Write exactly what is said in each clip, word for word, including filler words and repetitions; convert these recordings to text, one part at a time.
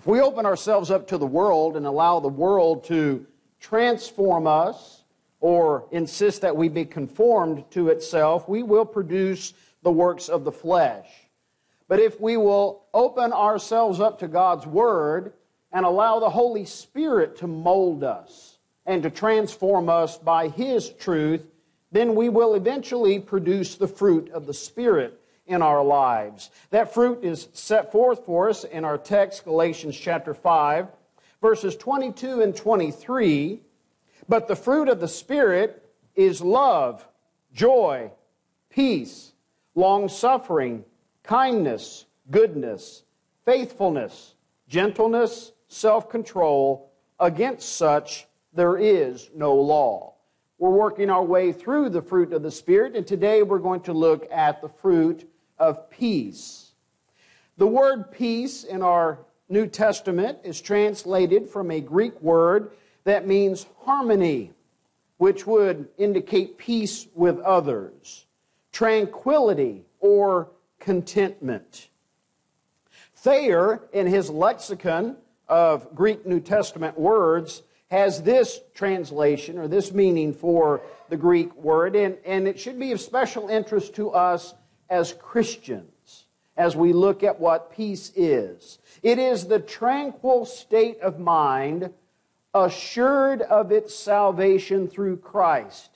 If we open ourselves up to the world and allow the world to transform us or insist that we be conformed to itself, we will produce the works of the flesh. But if we will open ourselves up to God's Word and allow the Holy Spirit to mold us and to transform us by His truth, then we will eventually produce the fruit of the Spirit in our lives. That fruit is set forth for us in our text, Galatians chapter five, verses twenty-two and twenty-three. But the fruit of the Spirit is love, joy, peace, long-suffering, kindness, goodness, faithfulness, gentleness, self-control. Against such there is no law. We're working our way through the fruit of the Spirit, and today we're going to look at the fruit of peace. The word peace in our New Testament is translated from a Greek word that means harmony, which would indicate peace with others, tranquility, or contentment. Thayer, in his lexicon of Greek New Testament words, has this translation or this meaning for the Greek word, and, and it should be of special interest to us as Christians as we look at what peace is. It is the tranquil state of mind assured of its salvation through Christ,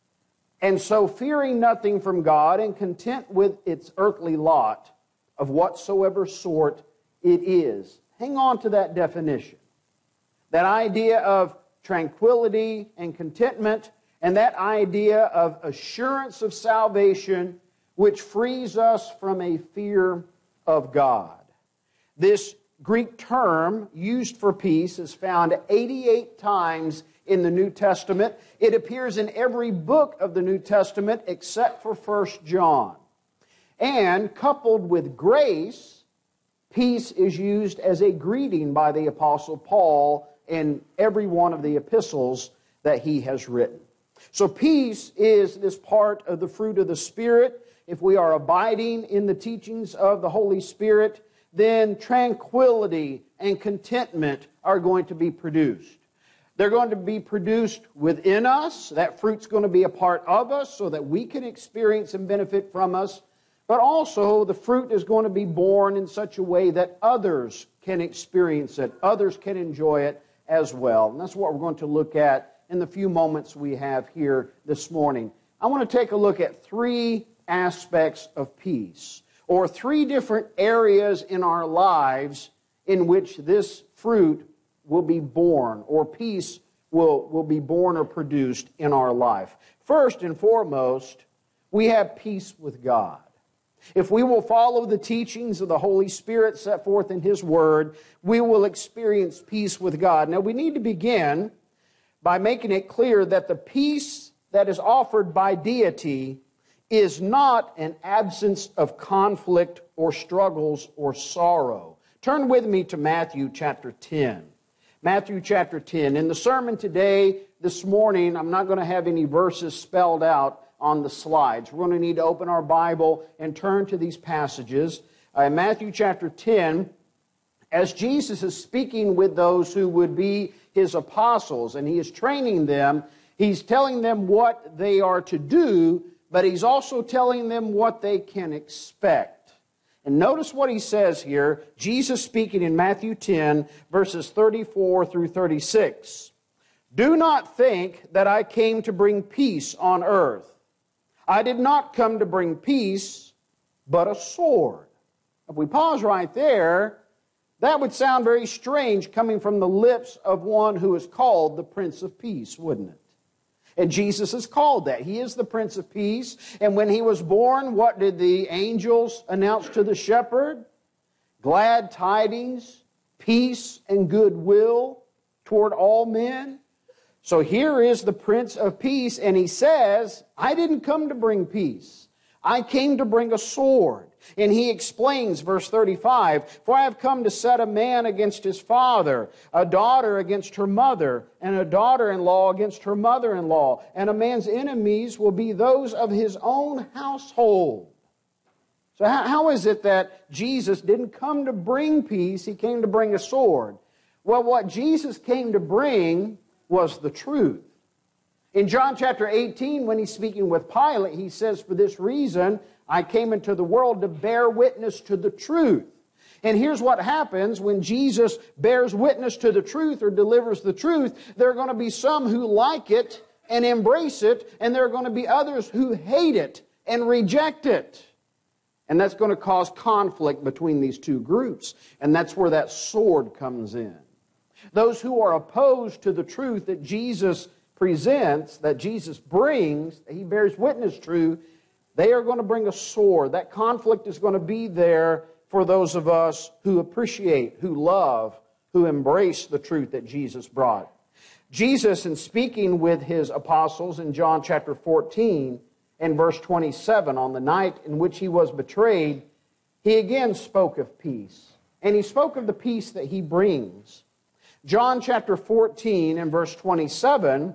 and so fearing nothing from God and content with its earthly lot of whatsoever sort it is. Hang on to that definition. That idea of tranquility and contentment, and that idea of assurance of salvation, which frees us from a fear of God. This Greek term used for peace is found eighty-eight times in the New Testament. It appears in every book of the New Testament except for First John. And coupled with grace, peace is used as a greeting by the Apostle Paul in every one of the epistles that he has written. So peace is this part of the fruit of the Spirit. If we are abiding in the teachings of the Holy Spirit, then tranquility and contentment are going to be produced. They're going to be produced within us. That fruit's going to be a part of us so that we can experience and benefit from us. But also the fruit is going to be born in such a way that others can experience it. Others can enjoy it as well. And that's what we're going to look at in the few moments we have here this morning. I want to take a look at three aspects of peace, or three different areas in our lives in which this fruit will be born, or peace will, will be born or produced in our life. First and foremost, we have peace with God. If we will follow the teachings of the Holy Spirit set forth in His Word, we will experience peace with God. Now, we need to begin by making it clear that the peace that is offered by deity is not an absence of conflict or struggles or sorrow. Turn with me to Matthew chapter ten. Matthew chapter ten. In the sermon today, this morning, I'm not going to have any verses spelled out on the slides. We're going to need to open our Bible and turn to these passages. Uh, in Matthew chapter ten, as Jesus is speaking with those who would be His apostles, and He is training them, He's telling them what they are to do, but He's also telling them what they can expect. And notice what He says here, Jesus speaking in Matthew ten, verses thirty-four through thirty-six. Do not think that I came to bring peace on earth. I did not come to bring peace, but a sword. If we pause right there, that would sound very strange coming from the lips of one who is called the Prince of Peace, wouldn't it? And Jesus is called that. He is the Prince of Peace. And when He was born, what did the angels announce to the shepherd? Glad tidings, peace, and goodwill toward all men. So here is the Prince of Peace, and He says, I didn't come to bring peace. I came to bring a sword. And He explains, verse thirty-five, For I have come to set a man against his father, a daughter against her mother, and a daughter-in-law against her mother-in-law. And a man's enemies will be those of his own household. So how, how is it that Jesus didn't come to bring peace, he came to bring a sword? Well, what Jesus came to bring was the truth. In John chapter eighteen, when he's speaking with Pilate, he says, "For this reason I came into the world to bear witness to the truth." And here's what happens when Jesus bears witness to the truth or delivers the truth. There are going to be some who like it and embrace it, and there are going to be others who hate it and reject it. And that's going to cause conflict between these two groups. And that's where that sword comes in. Those who are opposed to the truth that Jesus presents, that Jesus brings, that he bears witness to, they are going to bring a sword. That conflict is going to be there for those of us who appreciate, who love, who embrace the truth that Jesus brought. Jesus, in speaking with his apostles in John chapter fourteen and verse twenty-seven, on the night in which he was betrayed, he again spoke of peace. And he spoke of the peace that he brings. John chapter fourteen and verse twenty-seven,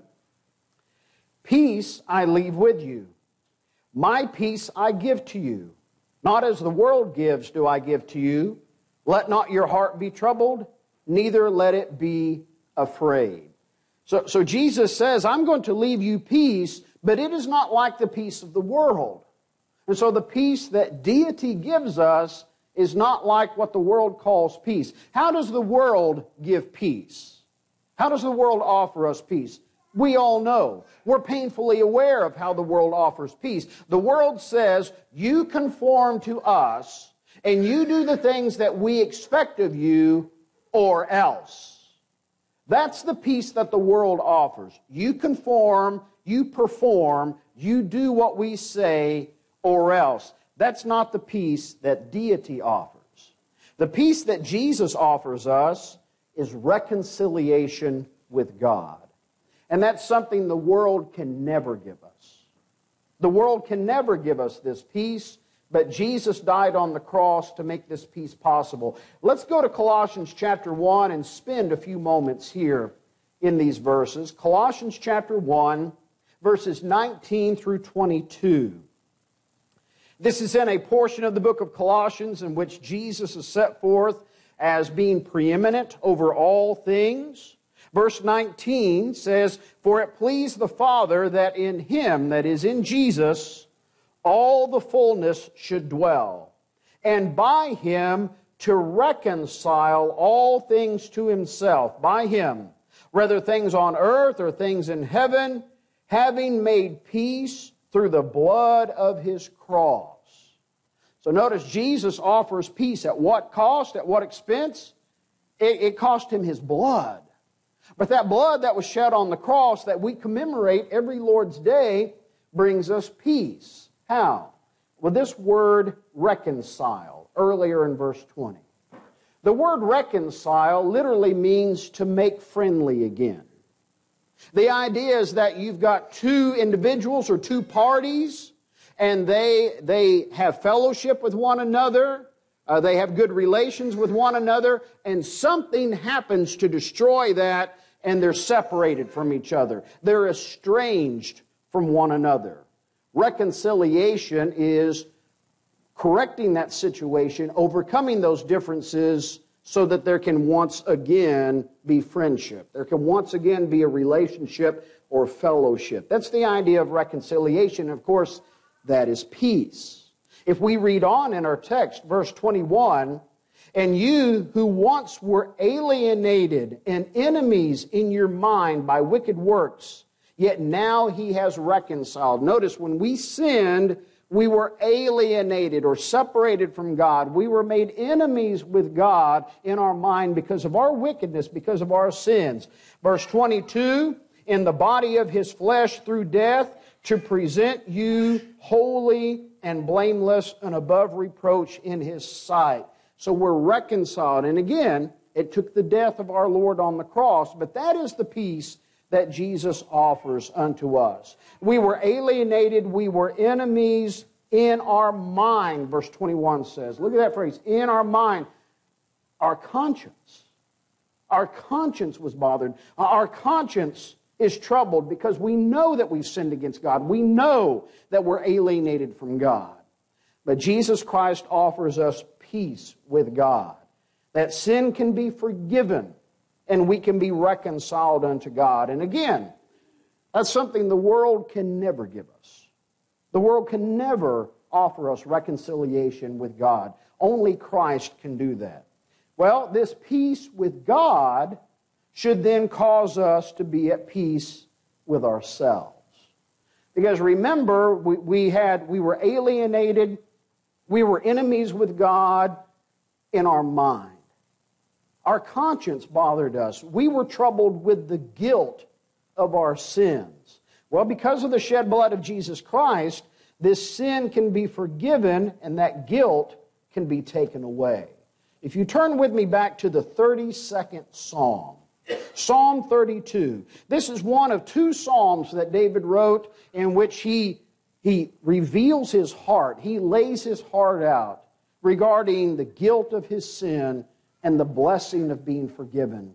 "Peace I leave with you. My peace I give to you. Not as the world gives do I give to you. Let not your heart be troubled, neither let it be afraid." So, so Jesus says, I'm going to leave you peace, but it is not like the peace of the world. And so the peace that deity gives us is not like what the world calls peace. How does the world give peace? How does the world offer us peace? We all know. We're painfully aware of how the world offers peace. The world says, you conform to us, and you do the things that we expect of you, or else. That's the peace that the world offers. You conform, you perform, you do what we say, or else. That's not the peace that deity offers. The peace that Jesus offers us is reconciliation with God. And that's something the world can never give us. The world can never give us this peace, but Jesus died on the cross to make this peace possible. Let's go to Colossians chapter one and spend a few moments here in these verses. Colossians chapter one, verses nineteen through twenty-two. This is in a portion of the book of Colossians in which Jesus is set forth as being preeminent over all things. Verse nineteen says, "For it pleased the Father that in Him," that is in Jesus, "all the fullness should dwell, and by Him to reconcile all things to Himself," by Him, "whether things on earth or things in heaven, having made peace through the blood of His cross." So notice Jesus offers peace at what cost, at what expense? It, it cost Him His blood. But that blood that was shed on the cross that we commemorate every Lord's Day brings us peace. How? Well, this word reconcile, earlier in verse twenty. The word reconcile literally means to make friendly again. The idea is that you've got two individuals or two parties, and they, they have fellowship with one another, uh, they have good relations with one another, and something happens to destroy that, and they're separated from each other. They're estranged from one another. Reconciliation is correcting that situation, overcoming those differences so that there can once again be friendship. There can once again be a relationship or fellowship. That's the idea of reconciliation. Of course, that is peace. If we read on in our text, verse twenty-one, "And you who once were alienated and enemies in your mind by wicked works, yet now He has reconciled." Notice, when we sinned, we were alienated or separated from God. We were made enemies with God in our mind because of our wickedness, because of our sins. Verse twenty-two, "In the body of His flesh through death, to present you holy and blameless and above reproach in His sight." So we're reconciled. And again, it took the death of our Lord on the cross, but that is the peace that Jesus offers unto us. We were alienated, we were enemies in our mind, verse twenty-one says. Look at that phrase, in our mind. Our conscience. Our conscience was bothered. Our conscience is troubled because we know that we've sinned against God. We know that we're alienated from God. But Jesus Christ offers us peace with God, that sin can be forgiven and we can be reconciled unto God. And again, that's something the world can never give us. The world can never offer us reconciliation with God. Only Christ can do that. Well, this peace with God should then cause us to be at peace with ourselves. Because remember, we, we had we were alienated, we were enemies with God in our mind. Our conscience bothered us. We were troubled with the guilt of our sins. Well, because of the shed blood of Jesus Christ, this sin can be forgiven and that guilt can be taken away. If you turn with me back to the thirty-second Psalm, Psalm thirty-two. This is one of two psalms that David wrote in which he, he reveals his heart. He lays his heart out regarding the guilt of his sin and the blessing of being forgiven.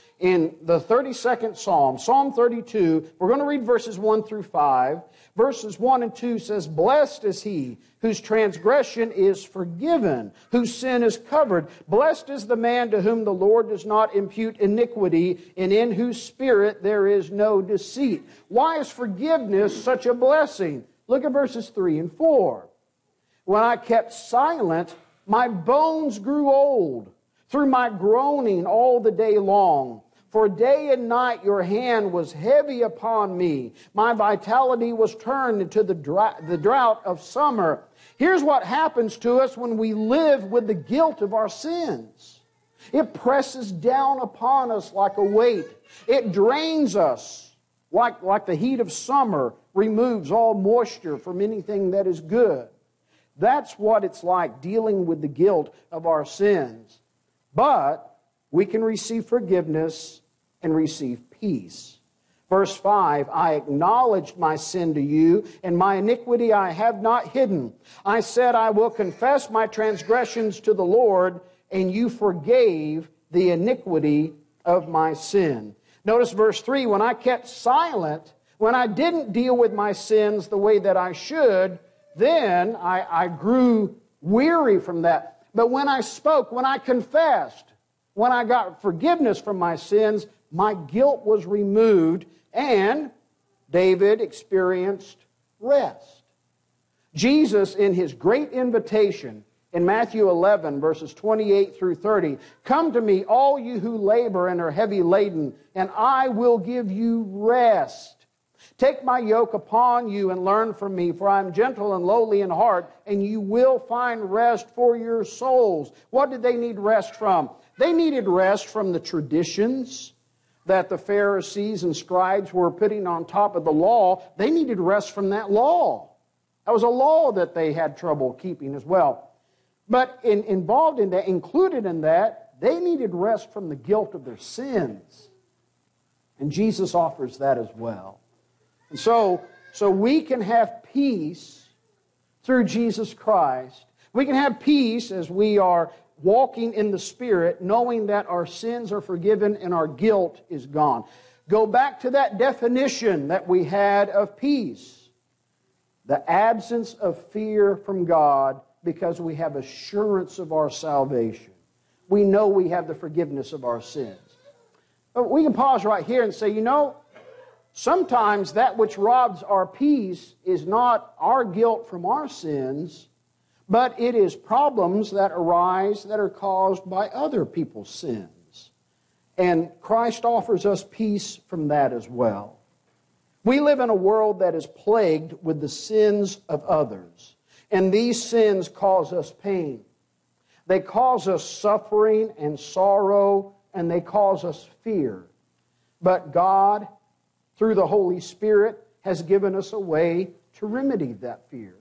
In the thirty-second Psalm, Psalm thirty-two, we're going to read verses one through five. Verses one and two says, "Blessed is he whose transgression is forgiven, whose sin is covered. Blessed is the man to whom the Lord does not impute iniquity, and in whose spirit there is no deceit." Why is forgiveness such a blessing? Look at verses three and four. "When I kept silent, my bones grew old through my groaning all the day long. For day and night your hand was heavy upon me. My vitality was turned into the drought, the drought of summer." Here's what happens to us when we live with the guilt of our sins. It presses down upon us like a weight. It drains us like, like the heat of summer removes all moisture from anything that is good. That's what it's like dealing with the guilt of our sins. But we can receive forgiveness and receive peace. Verse five, "I acknowledged my sin to you, and my iniquity I have not hidden. I said, I will confess my transgressions to the Lord, and you forgave the iniquity of my sin." Notice verse three, "When I kept silent, when I didn't deal with my sins the way that I should, then I, I grew weary from that. But when I spoke, when I confessed, when I got forgiveness from my sins, my guilt was removed, and David experienced rest." Jesus, in his great invitation in Matthew eleven, verses twenty-eight through thirty, "Come to me, all you who labor and are heavy laden, and I will give you rest. Take my yoke upon you and learn from me, for I am gentle and lowly in heart, and you will find rest for your souls." What did they need rest from? They needed rest from the traditions that the Pharisees and scribes were putting on top of the law. They needed rest from that law. That was a law that they had trouble keeping as well. But in, involved in that, included in that, they needed rest from the guilt of their sins. And Jesus offers that as well. And so, so we can have peace through Jesus Christ. We can have peace as we are walking in the Spirit, knowing that our sins are forgiven and our guilt is gone. Go back to that definition that we had of peace. The absence of fear from God because we have assurance of our salvation. We know we have the forgiveness of our sins. But we can pause right here and say, you know, sometimes that which robs our peace is not our guilt from our sins, but it is problems that arise that are caused by other people's sins. And Christ offers us peace from that as well. We live in a world that is plagued with the sins of others. And these sins cause us pain. They cause us suffering and sorrow, and they cause us fear. But God, through the Holy Spirit, has given us a way to remedy that fear.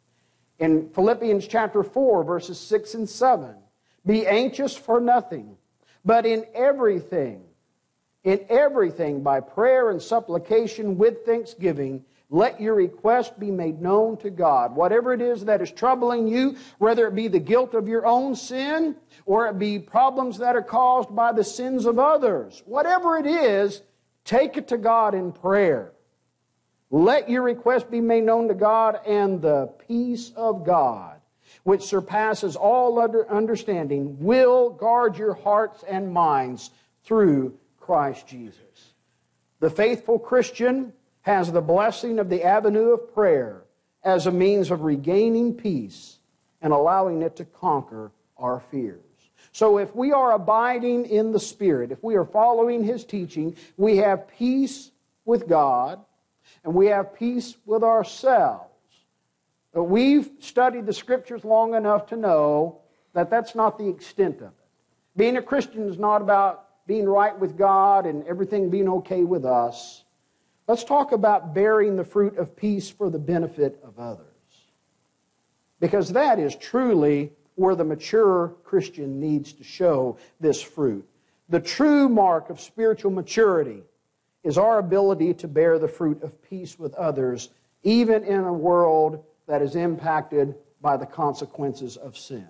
In Philippians chapter four, verses six and seven, "Be anxious for nothing, but in everything, in everything by prayer and supplication with thanksgiving, let your request be made known to God." Whatever it is that is troubling you, whether it be the guilt of your own sin, or it be problems that are caused by the sins of others, whatever it is, take it to God in prayer. Let your request be made known to God, and the peace of God, which surpasses all under understanding, will guard your hearts and minds through Christ Jesus. The faithful Christian has the blessing of the avenue of prayer as a means of regaining peace and allowing it to conquer our fears. So if we are abiding in the Spirit, if we are following His teaching, we have peace with God and we have peace with ourselves. But we've studied the Scriptures long enough to know that that's not the extent of it. Being a Christian is not about being right with God and everything being okay with us. Let's talk about bearing the fruit of peace for the benefit of others. Because that is truly where the mature Christian needs to show this fruit. The true mark of spiritual maturity is our ability to bear the fruit of peace with others, even in a world that is impacted by the consequences of sin.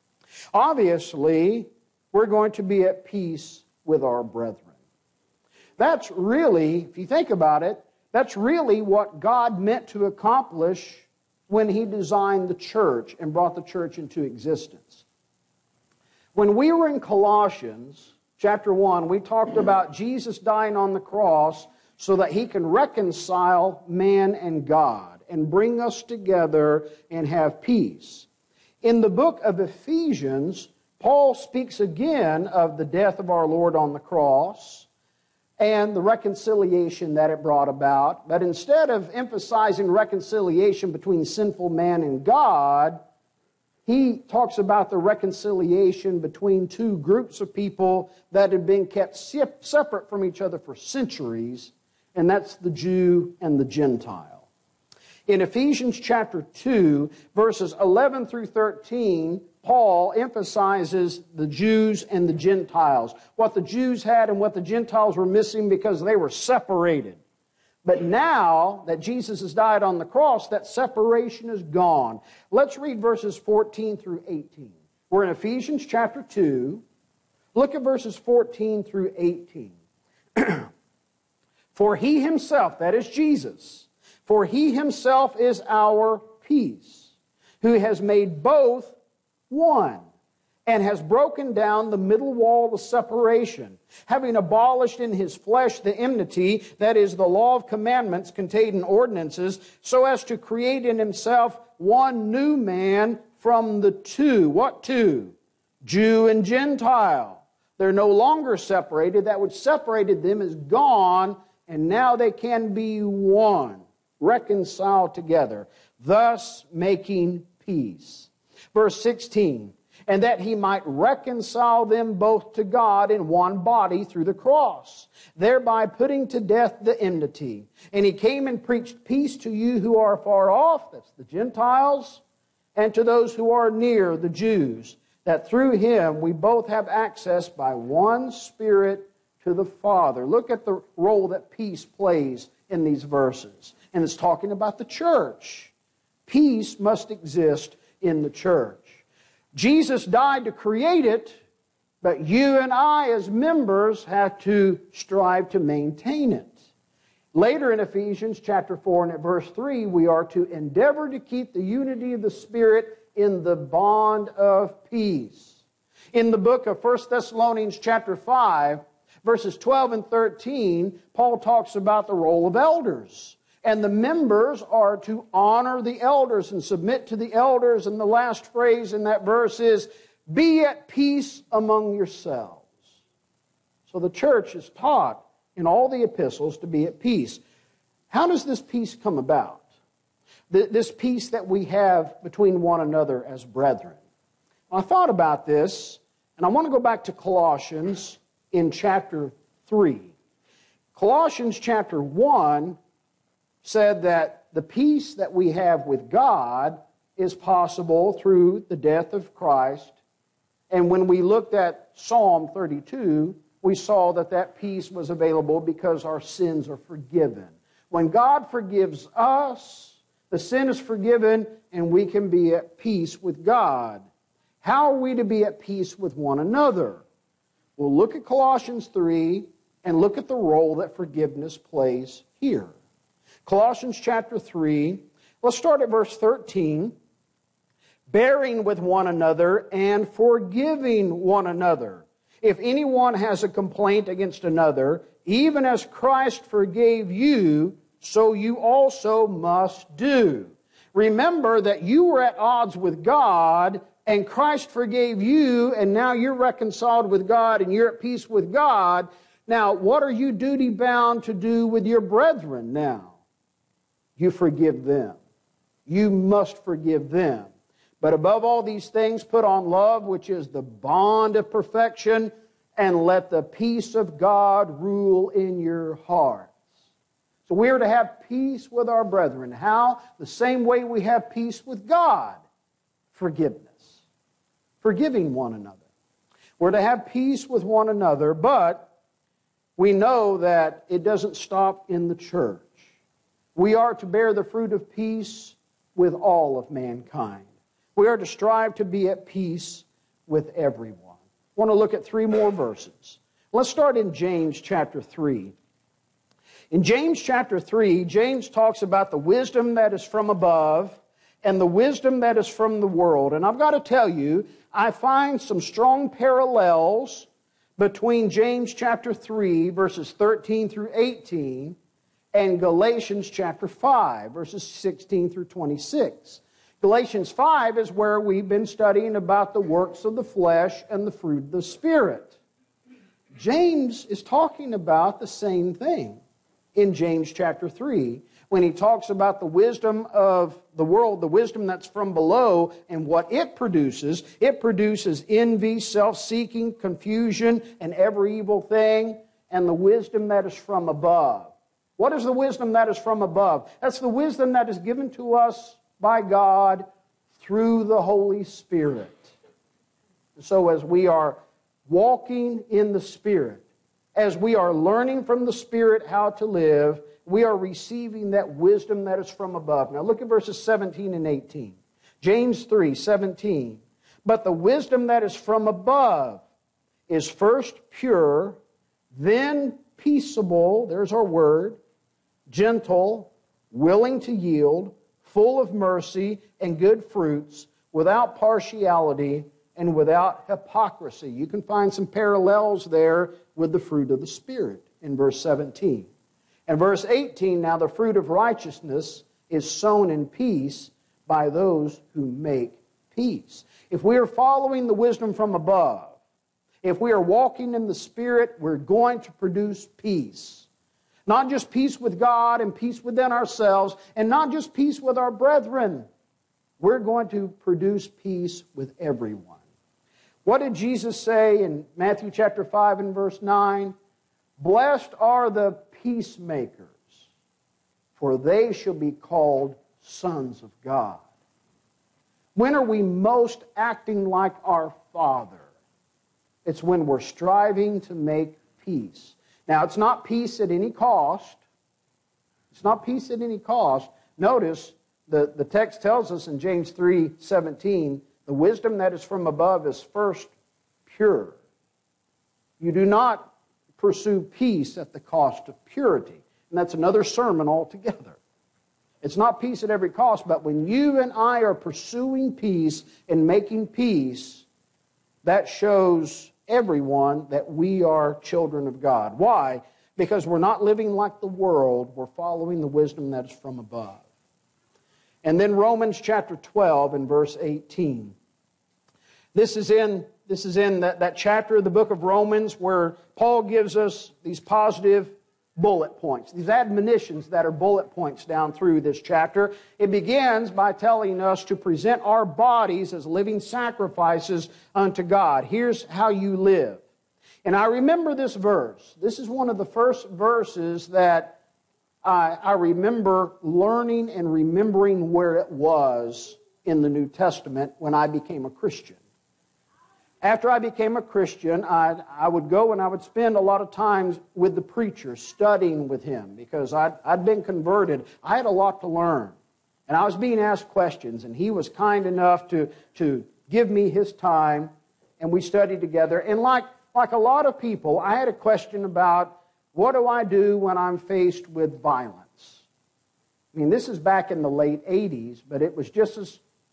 Obviously, we're going to be at peace with our brethren. That's really, if you think about it, that's really what God meant to accomplish when He designed the church and brought the church into existence. When we were in Colossians chapter one, we talked about Jesus dying on the cross so that He can reconcile man and God and bring us together and have peace. In the book of Ephesians, Paul speaks again of the death of our Lord on the cross and the reconciliation that it brought about. But instead of emphasizing reconciliation between sinful man and God, he talks about the reconciliation between two groups of people that had been kept separate from each other for centuries, and that's the Jew and the Gentile. In Ephesians chapter two, verses eleven through thirteen, Paul emphasizes the Jews and the Gentiles, what the Jews had and what the Gentiles were missing because they were separated. But now that Jesus has died on the cross, that separation is gone. Let's read verses fourteen through eighteen. We're in Ephesians chapter two. Look at verses fourteen through eighteen. For He Himself, that is Jesus, for He Himself is our peace, who has made both one, and has broken down the middle wall of separation, having abolished in His flesh the enmity, that is, the law of commandments contained in ordinances, so as to create in Himself one new man from the two. What two? Jew and Gentile. They're no longer separated. That which separated them is gone, and now they can be one, reconciled together, thus making peace. Verse sixteen, and that He might reconcile them both to God in one body through the cross, thereby putting to death the enmity. And He came and preached peace to you who are far off, that's the Gentiles, and to those who are near, the Jews, that through Him we both have access by one Spirit to the Father. Look at the role that peace plays in these verses. And it's talking about the church. Peace must exist in the church. Jesus died to create it, but you and I as members have to strive to maintain it. Later in Ephesians chapter four and at verse three, we are to endeavor to keep the unity of the Spirit in the bond of peace. In the book of First Thessalonians chapter five, verses twelve and thirteen, Paul talks about the role of elders. And the members are to honor the elders and submit to the elders. And the last phrase in that verse is, be at peace among yourselves. So the church is taught in all the epistles to be at peace. How does this peace come about? This peace that we have between one another as brethren. I thought about this, and I want to go back to Colossians in chapter three. Colossians chapter one said that the peace that we have with God is possible through the death of Christ. And when we looked at Psalm thirty-two, we saw that that peace was available because our sins are forgiven. When God forgives us, the sin is forgiven and we can be at peace with God. How are we to be at peace with one another? Well, look at Colossians three and look at the role that forgiveness plays here. Colossians chapter three, let's start at verse thirteen. bearing with one another and forgiving one another. If anyone has a complaint against another, even as Christ forgave you, so you also must do. Remember that you were at odds with God, and Christ forgave you, and now you're reconciled with God, and you're at peace with God. Now, what are you duty-bound to do with your brethren now? You forgive them. You must forgive them. But above all these things, put on love, which is the bond of perfection, and let the peace of God rule in your hearts. So we are to have peace with our brethren. How? The same way we have peace with God. Forgiveness. Forgiving one another. We're to have peace with one another, but we know that it doesn't stop in the church. We are to bear the fruit of peace with all of mankind. We are to strive to be at peace with everyone. I want to look at three more verses. Let's start in James chapter three. In James chapter three, James talks about the wisdom that is from above and the wisdom that is from the world. And I've got to tell you, I find some strong parallels between James chapter three, verses thirteen through eighteen, and Galatians chapter five, verses sixteen through twenty-six. Galatians five is where we've been studying about the works of the flesh and the fruit of the Spirit. James is talking about the same thing in James chapter three, when he talks about the wisdom of the world, the wisdom that's from below, and what it produces. It produces envy, self-seeking, confusion, and every evil thing, and the wisdom that is from above. What is the wisdom that is from above? That's the wisdom that is given to us by God through the Holy Spirit. So as we are walking in the Spirit, as we are learning from the Spirit how to live, we are receiving that wisdom that is from above. Now look at verses seventeen and eighteen. James three, seventeen. But the wisdom that is from above is first pure, then peaceable, there's our word, gentle, willing to yield, full of mercy and good fruits, without partiality and without hypocrisy. You can find some parallels there with the fruit of the Spirit in verse seventeen. And verse eighteen, now the fruit of righteousness is sown in peace by those who make peace. If we are following the wisdom from above, if we are walking in the Spirit, we're going to produce peace. Not just peace with God and peace within ourselves, and not just peace with our brethren. We're going to produce peace with everyone. What did Jesus say in Matthew chapter five and verse nine? Blessed are the peacemakers, for they shall be called sons of God. When are we most acting like our Father? It's when we're striving to make peace. Now, it's not peace at any cost. It's not peace at any cost. Notice, the, the text tells us in James three seventeen, the wisdom that is from above is first pure. You do not pursue peace at the cost of purity. And that's another sermon altogether. It's not peace at every cost, but when you and I are pursuing peace and making peace, that shows everyone that we are children of God. Why? Because we're not living like the world. We're following the wisdom that is from above. And then Romans chapter twelve and verse eighteen. This is in, this is in that, that chapter of the book of Romans where Paul gives us these positive bullet points, these admonitions that are bullet points down through this chapter. It begins by telling us to present our bodies as living sacrifices unto God. Here's how you live. And I remember this verse. This is one of the first verses that I, I remember learning and remembering where it was in the New Testament when I became a Christian. After I became a Christian, I, I would go and I would spend a lot of times with the preacher, studying with him, because I'd, I'd been converted. I had a lot to learn. And I was being asked questions, and he was kind enough to, to give me his time, and we studied together. And like, like a lot of people, I had a question about, what do I do when I'm faced with violence? I mean, this is back in the late eighties, but it was just as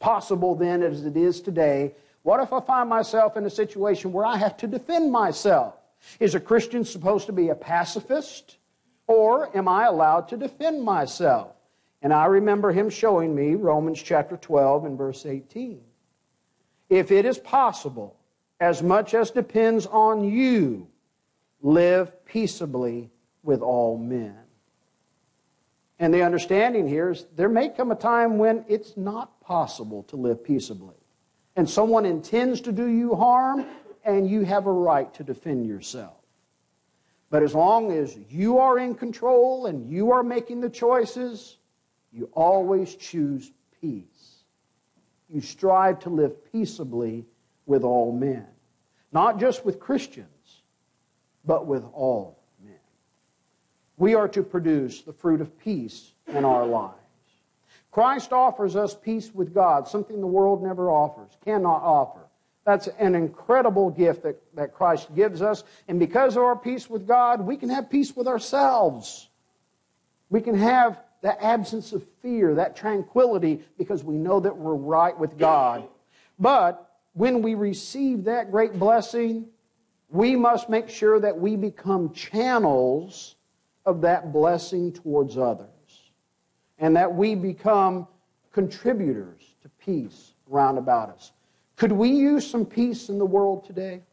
possible then as it is today, what if I find myself in a situation where I have to defend myself? Is a Christian supposed to be a pacifist? Or am I allowed to defend myself? And I remember him showing me Romans chapter twelve and verse eighteen. If it is possible, as much as depends on you, live peaceably with all men. And the understanding here is there may come a time when it's not possible to live peaceably. And someone intends to do you harm, and you have a right to defend yourself. But as long as you are in control and you are making the choices, you always choose peace. You strive to live peaceably with all men. Not just with Christians, but with all men. We are to produce the fruit of peace in our lives. Christ offers us peace with God, something the world never offers, cannot offer. That's an incredible gift that, that Christ gives us. And because of our peace with God, we can have peace with ourselves. We can have the absence of fear, that tranquility, because we know that we're right with God. But when we receive that great blessing, we must make sure that we become channels of that blessing towards others. And that we become contributors to peace round about us. Could we use some peace in the world today?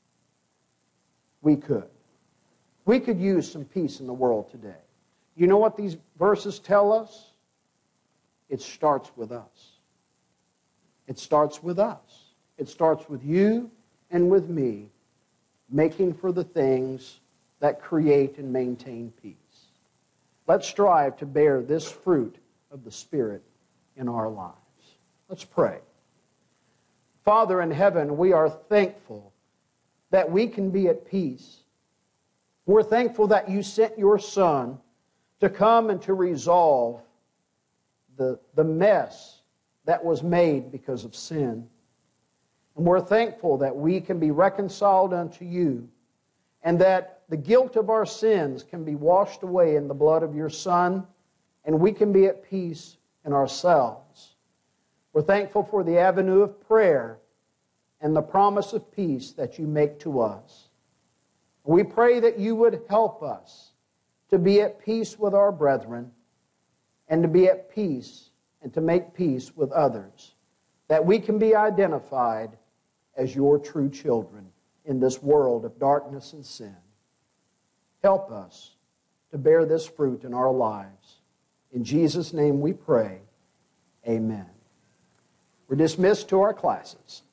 We could. We could use some peace in the world today. You know what these verses tell us? It starts with us. It starts with us. It starts with you and with me making for the things that create and maintain peace. Let's strive to bear this fruit of the Spirit in our lives. Let's pray. Father in heaven, we are thankful that we can be at peace. We're thankful that you sent your Son to come and to resolve the, the mess that was made because of sin. And we're thankful that we can be reconciled unto you and that the guilt of our sins can be washed away in the blood of your Son, and we can be at peace in ourselves. We're thankful for the avenue of prayer and the promise of peace that you make to us. We pray that you would help us to be at peace with our brethren and to be at peace and to make peace with others, that we can be identified as your true children in this world of darkness and sin. Help us to bear this fruit in our lives. In Jesus' name we pray, amen. We're dismissed to our classes.